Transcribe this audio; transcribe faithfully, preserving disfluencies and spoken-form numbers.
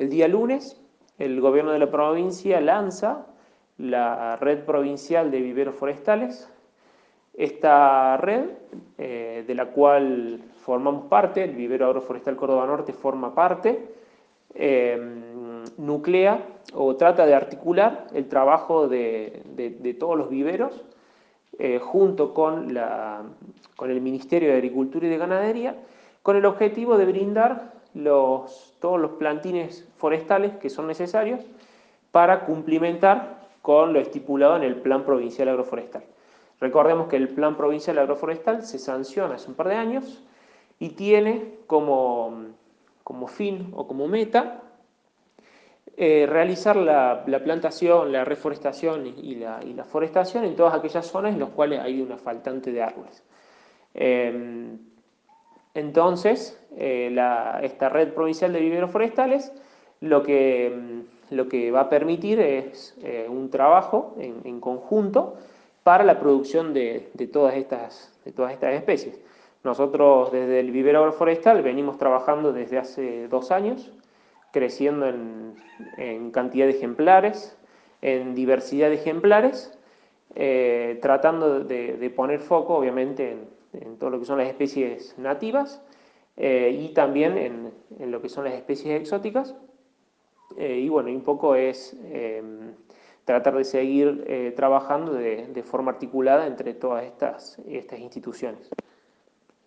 El día lunes, el gobierno de la provincia lanza la red provincial de viveros forestales. Esta red, eh, de la cual formamos parte, el Vivero Agroforestal Córdoba Norte forma parte, eh, nuclea o trata de articular el trabajo de, de, de todos los viveros eh, junto con, la, con el Ministerio de Agricultura y de Ganadería, con el objetivo de brindar los, todos los plantines forestales que son necesarios para cumplimentar con lo estipulado en el Plan Provincial Agroforestal. Recordemos que el Plan Provincial Agroforestal se sanciona hace un par de años y tiene como, como fin o como meta eh, realizar la, la, plantación, la reforestación y la, y la forestación en todas aquellas zonas en las cuales hay una faltante de árboles. Eh, entonces, eh, la, esta red provincial de viveros forestales lo que, lo que va a permitir es eh, un trabajo en, en conjunto para la producción de, de, todas estas, de todas estas especies. Nosotros desde el vivero agroforestal venimos trabajando desde hace dos años, creciendo en, en cantidad de ejemplares, en diversidad de ejemplares, eh, tratando de, de poner foco, obviamente, en, en todo lo que son las especies nativas eh, y también en, en lo que son las especies exóticas. Eh, y bueno, y un poco es eh, tratar de seguir eh, trabajando de, de forma articulada entre todas estas, estas instituciones.